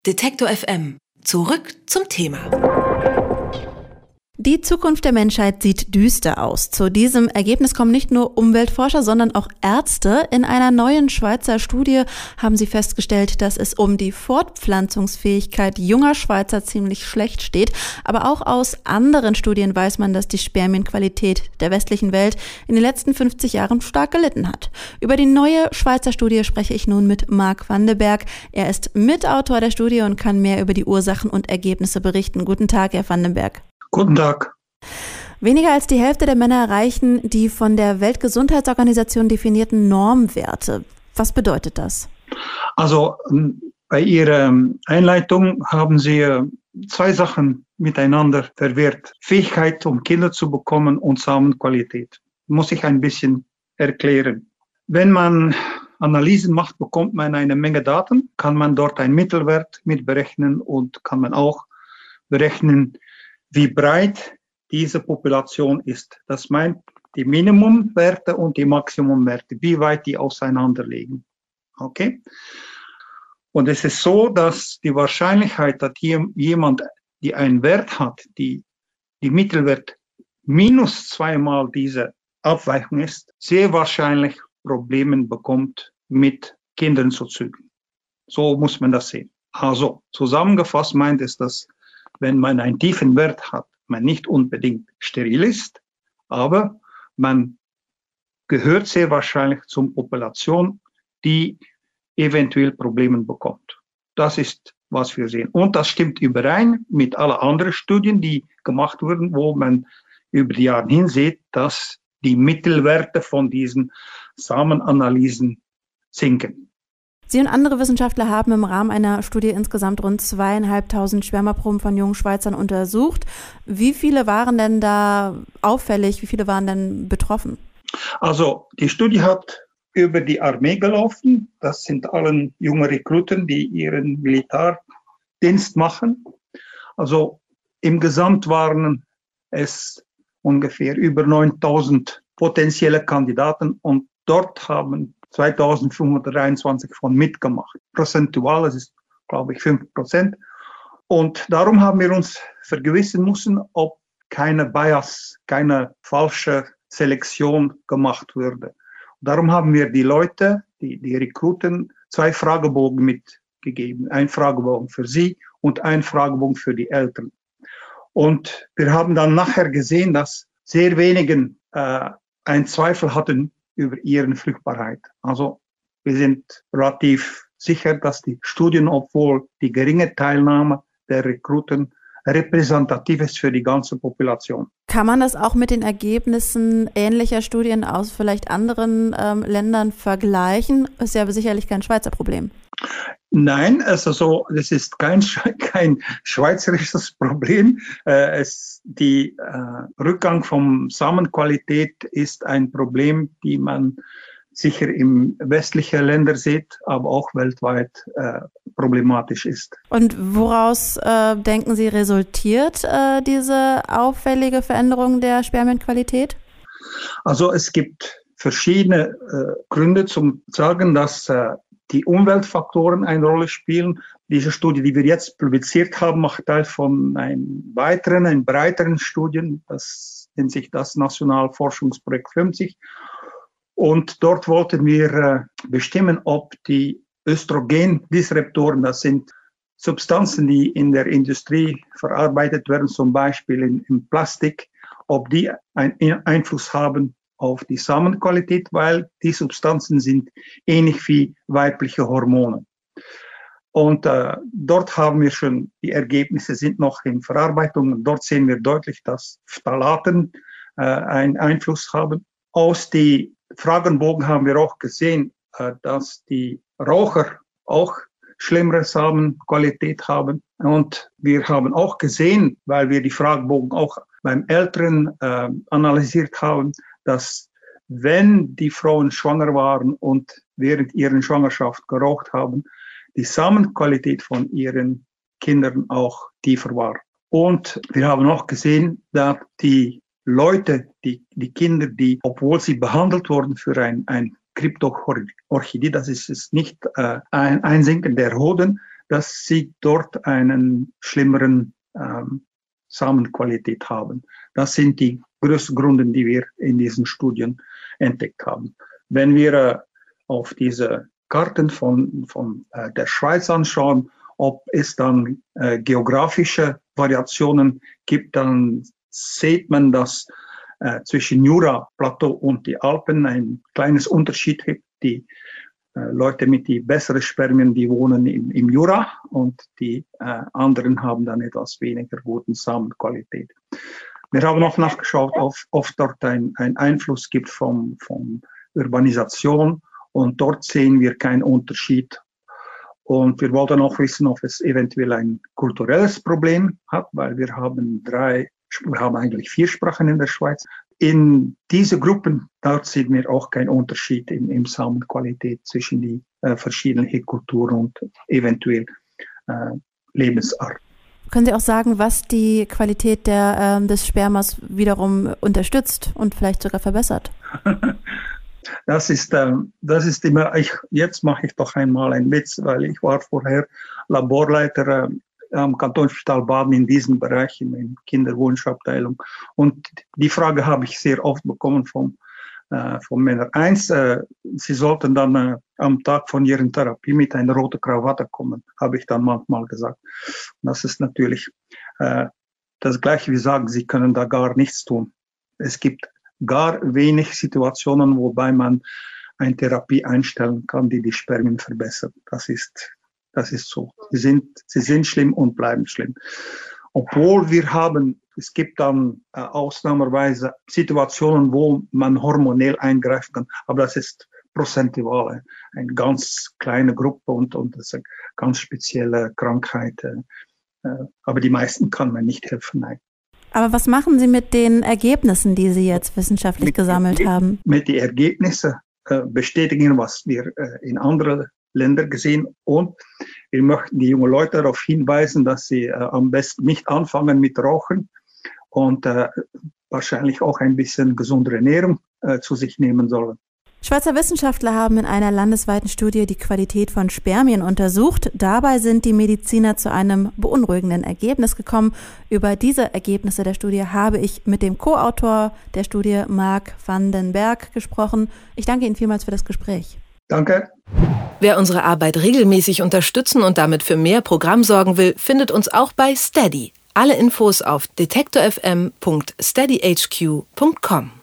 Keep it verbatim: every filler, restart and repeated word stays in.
Detektor F M. Zurück zum Thema. Die Zukunft der Menschheit sieht düster aus. Zu diesem Ergebnis kommen nicht nur Umweltforscher, sondern auch Ärzte. In einer neuen Schweizer Studie haben sie festgestellt, dass es um die Fortpflanzungsfähigkeit junger Schweizer ziemlich schlecht steht. Aber auch aus anderen Studien weiß man, dass die Spermienqualität der westlichen Welt in den letzten fünfzig Jahren stark gelitten hat. Über die neue Schweizer Studie spreche ich nun mit Marc van de Berg. Er ist Mitautor der Studie und kann mehr über die Ursachen und Ergebnisse berichten. Guten Tag, Herr van de Berg. Guten Tag. Weniger als die Hälfte der Männer erreichen die von der Weltgesundheitsorganisation definierten Normwerte. Was bedeutet das? Also bei Ihrer Einleitung haben Sie zwei Sachen miteinander verwirrt. Fähigkeit, um Kinder zu bekommen, und Samenqualität. Muss ich ein bisschen erklären. Wenn man Analysen macht, bekommt man eine Menge Daten, kann man dort einen Mittelwert mit berechnen und kann man auch berechnen, wie breit diese Population ist. Das meint die Minimumwerte und die Maximumwerte, wie weit die auseinander liegen. Okay? Und es ist so, dass die Wahrscheinlichkeit, dass jemand, die einen Wert hat, die, die Mittelwert minus zweimal diese Abweichung ist, sehr wahrscheinlich Probleme bekommt, mit Kindern zu zeugen. So muss man das sehen. Also, zusammengefasst meint es, dass wenn man einen tiefen Wert hat, man nicht unbedingt steril ist, aber man gehört sehr wahrscheinlich zur Population, die eventuell Probleme bekommt. Das ist, was wir sehen. Und das stimmt überein mit allen anderen Studien, die gemacht wurden, wo man über die Jahre hin sieht, dass die Mittelwerte von diesen Samenanalysen sinken. Sie und andere Wissenschaftler haben im Rahmen einer Studie insgesamt rund zweieinhalbtausend Spermaproben von jungen Schweizern untersucht. Wie viele waren denn da auffällig? Wie viele waren denn betroffen? Also die Studie hat über die Armee gelaufen. Das sind alle junge Rekruten, die ihren Militärdienst machen. Also im Gesamt waren es ungefähr über neuntausend potenzielle Kandidaten und dort haben zweitausendfünfhundertdreiundzwanzig von mitgemacht. Prozentual, das ist, glaube ich, fünf Prozent. Und darum haben wir uns vergewissern müssen, ob keine Bias, keine falsche Selektion gemacht würde. Und darum haben wir die Leute, die, die Rekruten, zwei Fragebogen mitgegeben. Ein Fragebogen für sie und ein Fragebogen für die Eltern. Und wir haben dann nachher gesehen, dass sehr wenigen äh, einen Zweifel hatten über ihre Fruchtbarkeit. Also wir sind relativ sicher, dass die Studien, obwohl die geringe Teilnahme der Rekruten repräsentativ ist für die ganze Population. Kann man das auch mit den Ergebnissen ähnlicher Studien aus vielleicht anderen ähm, Ländern vergleichen? Ist ja sicherlich kein Schweizer Problem. Nein, also so, das ist kein, kein schweizerisches Problem. Äh, es, die äh, Rückgang von Samenqualität ist ein Problem, die man sicher in westlichen Ländern sieht, aber auch weltweit äh, problematisch ist. Und woraus äh, denken Sie resultiert äh, diese auffällige Veränderung der Spermienqualität? Also es gibt verschiedene äh, Gründe zum sagen, dass äh, die Umweltfaktoren eine Rolle spielen. Diese Studie, die wir jetzt publiziert haben, macht Teil von einem weiteren, einem breiteren Studien. Das nennt sich das Nationalforschungsprojekt fünfzig. Und dort wollten wir äh, bestimmen, ob die Östrogendisruptoren, das sind Substanzen, die in der Industrie verarbeitet werden, zum Beispiel in, in Plastik, ob die einen Einfluss haben auf die Samenqualität, weil die Substanzen sind ähnlich wie weibliche Hormone. Und äh, dort haben wir schon, die Ergebnisse sind noch in Verarbeitung. Und dort sehen wir deutlich, dass Phthalaten äh, einen Einfluss haben. Aus den Fragenbogen haben wir auch gesehen, äh, dass die Raucher auch schlimmere Samenqualität haben. Und wir haben auch gesehen, weil wir die Fragebogen auch beim Älteren äh, analysiert haben, dass wenn die Frauen schwanger waren und während ihrer Schwangerschaft geraucht haben, die Samenqualität von ihren Kindern auch tiefer war. Und wir haben auch gesehen, dass die Leute, die, die Kinder, die, obwohl sie behandelt wurden für ein, ein Kryptoorchidee, das ist es nicht äh, ein Einsinken der Hoden, dass sie dort einen schlimmeren ähm, Samenqualität haben. Das sind die größten Gründe, die wir in diesen Studien entdeckt haben. Wenn wir äh, auf diese Karten von, von äh, der Schweiz anschauen, ob es dann äh, geografische Variationen gibt, dann sieht man, dass äh, zwischen Jura-Plateau und die Alpen ein kleines Unterschied gibt. Die äh, Leute mit die besseren Spermien, die wohnen im, im Jura und die äh, anderen haben dann etwas weniger guten Samenqualität. Wir haben auch nachgeschaut, ob, ob dort ein, ein Einfluss gibt von, von Urbanisation und dort sehen wir keinen Unterschied. Und wir wollten auch wissen, ob es eventuell ein kulturelles Problem hat, weil wir haben drei, wir haben eigentlich vier Sprachen in der Schweiz. In diese Gruppen, dort sehen wir auch keinen Unterschied in, in Samenqualität zwischen die äh, verschiedenen Kulturen und eventuell äh, Lebensart. Können Sie auch sagen, was die Qualität der, äh, des Spermas wiederum unterstützt und vielleicht sogar verbessert? Das ist, äh, das ist immer, ich, jetzt mache ich doch einmal einen Witz, weil ich war vorher Laborleiter äh, am Kantonsspital Baden in diesem Bereich, in der Kinderwunschabteilung. Und die Frage habe ich sehr oft bekommen vom, äh, von Männern. Eins, äh, sie sollten dann äh, am Tag von ihren Therapie mit einer roten Krawatte kommen, habe ich dann manchmal gesagt. Das ist natürlich äh, das Gleiche wie sagen, sie können da gar nichts tun. Es gibt gar wenig Situationen, wobei man eine Therapie einstellen kann, die die Spermien verbessert. Das ist, das ist so. Sie sind, sie sind schlimm und bleiben schlimm. Obwohl wir haben, es gibt dann äh, ausnahmsweise Situationen, wo man hormonell eingreifen kann, aber das ist prozentual eine ganz kleine Gruppe und, und das ist eine ganz spezielle Krankheit. Äh, aber die meisten kann man nicht helfen, nein. Aber was machen Sie mit den Ergebnissen, die Sie jetzt wissenschaftlich mit, gesammelt mit, haben? Mit den Ergebnissen äh, bestätigen, was wir äh, in anderen Ländern gesehen. Und wir möchten die jungen Leute darauf hinweisen, dass sie äh, am besten nicht anfangen mit Rauchen und äh, wahrscheinlich auch ein bisschen gesundere Ernährung äh, zu sich nehmen sollen. Schweizer Wissenschaftler haben in einer landesweiten Studie die Qualität von Spermien untersucht. Dabei sind die Mediziner zu einem beunruhigenden Ergebnis gekommen. Über diese Ergebnisse der Studie habe ich mit dem Co-Autor der Studie, Marc van den Berg, gesprochen. Ich danke Ihnen vielmals für das Gespräch. Danke. Wer unsere Arbeit regelmäßig unterstützen und damit für mehr Programm sorgen will, findet uns auch bei Steady. Alle Infos auf detektor f m punkt steady h q punkt com.